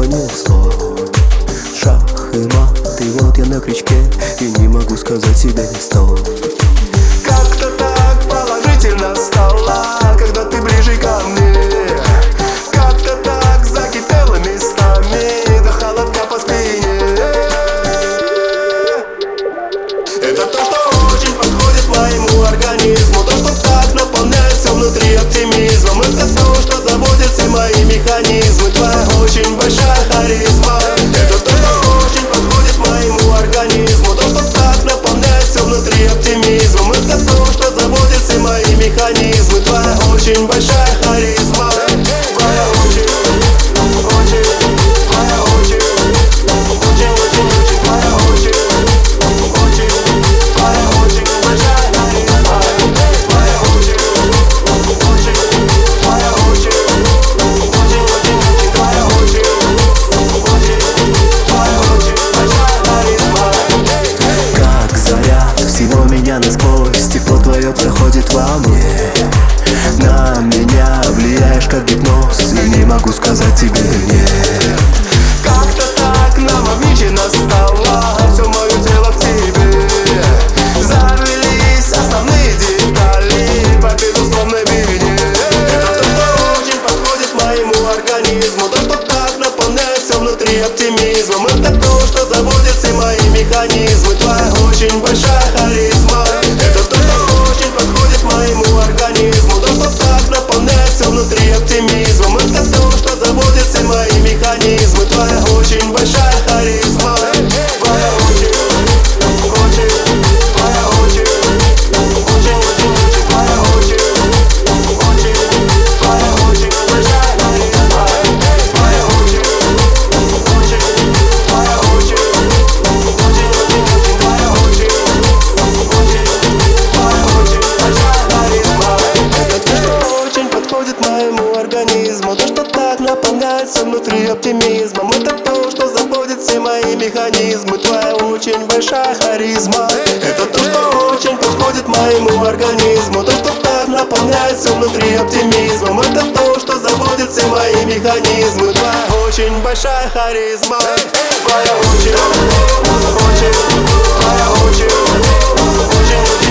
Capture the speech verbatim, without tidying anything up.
понесло. Шах и мат, и вот я на крючке, и не могу сказать себе не стоп. Как-то так положительно стало, когда ты ближе ко мне. Как-то так закипело местами, до холодка по спине. Это то, что очень подходит моему организму, то, что так наполняет все внутри оптимизмом. Это то, что заводит все мои механизмы, твоя очень большая харизма. Это то, что очень подходит моему организму, то, что так наполняет все внутри оптимизмом. Это то, что заводит все мои механизмы, твоя очень большая харизма. Твоя очень, очень, твоя очень, очень, очень, очень, твоя очень, очень, твоя очень большая харизма. Твоя очень, очень, твоя очень, очень, очень, очень, твоя очень, очень, твоя очень большая харизма. Как заряд всего меня насквозь, тепло твое проходит во мне. На меня влияешь как гипноз, и не могу сказать тебе нет. Как-то так намагничено стало все мое тело к тебе. Завелись основные детали по безусловной вине. Это то, что очень подходит моему организму, то, что так наполняет все внутри оптимизмом. Это то, что заводит все мои механизмы, твоя очень большая харизма. Это то, что очень подходит моему организму, то, что так наполняет все внутри оптимизмом. Это то, что заводит все мои механизмы, твоя очень большая харизма. Твоя очень, очень, твоя очень, очень, очень, очень, твоя очень, очень, твоя очень большая харизма. Твоя очень, очень, твоя очень, очень, очень, очень, твоя очень, очень, твоя очень большая харизма. Это то, что очень подходит моему организму, то, что так наполняет все внутри оптимизмом. Это то, что заводит все мои механизмы, твоя очень большая харизма. Это то, что очень подходит моему организму, то, что так наполняет все внутри оптимизмом. Это то, что заводит все мои механизмы, твоя очень большая харизма. Твоя очень, очень, твоя очень, очень.